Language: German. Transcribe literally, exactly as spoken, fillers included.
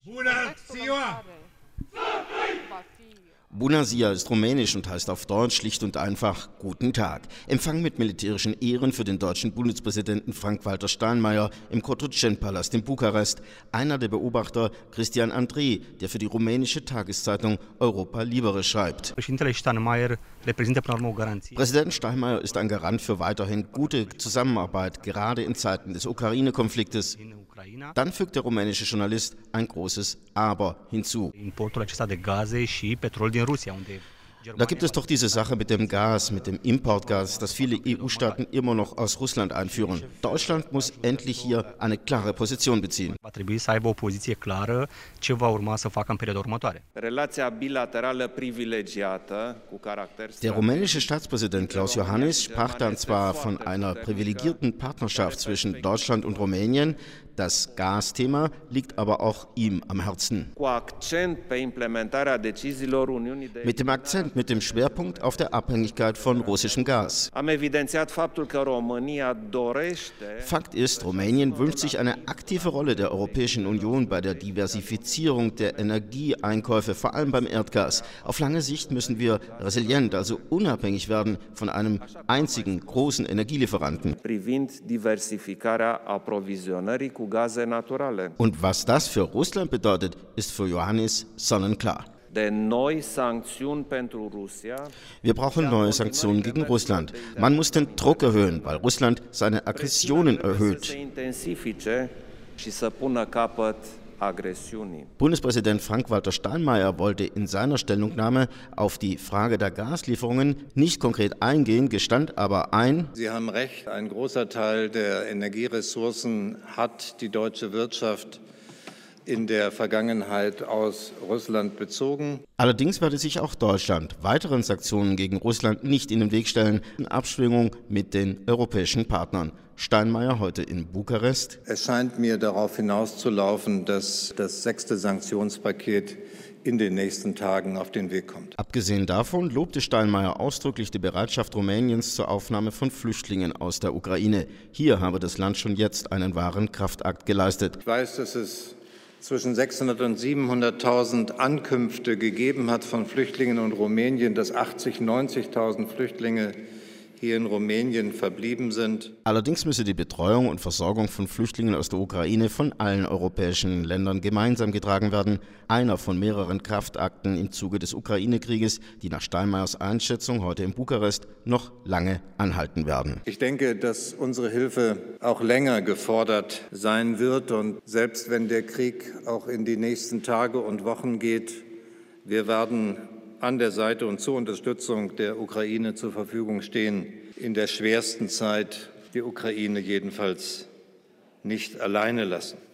Bună ziua! Bună ziua ist rumänisch und heißt auf Deutsch schlicht und einfach Guten Tag. Empfang mit militärischen Ehren für den deutschen Bundespräsidenten Frank-Walter Steinmeier im Cotroceni-Palast in Bukarest. Einer der Beobachter, Cristian Andrei, der für die rumänische Tageszeitung Europa Libere schreibt. Präsident Steinmeier ist ein Garant für weiterhin gute Zusammenarbeit, gerade in Zeiten des Ukraine-Konfliktes. Dann fügt der rumänische Journalist ein großes Aber hinzu. Da gibt es doch diese Sache mit dem Gas, mit dem Importgas, das viele E U-Staaten immer noch aus Russland einführen. Deutschland muss endlich hier eine klare Position beziehen. Der rumänische Staatspräsident Klaus Iohannis sprach dann zwar von einer privilegierten Partnerschaft zwischen Deutschland und Rumänien, das Gasthema liegt aber auch ihm am Herzen. Mit dem Akzent, mit dem Schwerpunkt auf der Abhängigkeit von russischem Gas. Fakt ist, Rumänien wünscht sich eine aktive Rolle der Europäischen Union bei der Diversifizierung der Energieeinkäufe, vor allem beim Erdgas. Auf lange Sicht müssen wir resilient, also unabhängig werden von einem einzigen großen Energielieferanten. Und was das für Russland bedeutet, ist für Iohannis sonnenklar. Wir brauchen neue Sanktionen gegen Russland. Man muss den Druck erhöhen, weil Russland seine Aggressionen erhöht. Bundespräsident Frank-Walter Steinmeier wollte in seiner Stellungnahme auf die Frage der Gaslieferungen nicht konkret eingehen, gestand aber ein: Sie haben recht, ein großer Teil der Energieressourcen hat die deutsche Wirtschaft in der Vergangenheit aus Russland bezogen. Allerdings werde sich auch Deutschland weiteren Sanktionen gegen Russland nicht in den Weg stellen, in Abstimmung mit den europäischen Partnern. Steinmeier heute in Bukarest. Es scheint mir darauf hinauszulaufen, dass das sechste Sanktionspaket in den nächsten Tagen auf den Weg kommt. Abgesehen davon lobte Steinmeier ausdrücklich die Bereitschaft Rumäniens zur Aufnahme von Flüchtlingen aus der Ukraine. Hier habe das Land schon jetzt einen wahren Kraftakt geleistet. Ich weiß, dass es zwischen sechshundert und siebenhunderttausend Ankünfte gegeben hat von Flüchtlingen in Rumänien, dass achtzigtausend, neunzigtausend Flüchtlinge hier in Rumänien verblieben sind. Allerdings müsse die Betreuung und Versorgung von Flüchtlingen aus der Ukraine von allen europäischen Ländern gemeinsam getragen werden. Einer von mehreren Kraftakten im Zuge des Ukraine-Krieges, die nach Steinmeiers Einschätzung heute in Bukarest noch lange anhalten werden. Ich denke, dass unsere Hilfe auch länger gefordert sein wird. Und selbst wenn der Krieg auch in die nächsten Tage und Wochen geht, wir werden an der Seite und zur Unterstützung der Ukraine zur Verfügung stehen. In der schwersten Zeit die Ukraine jedenfalls nicht alleine lassen.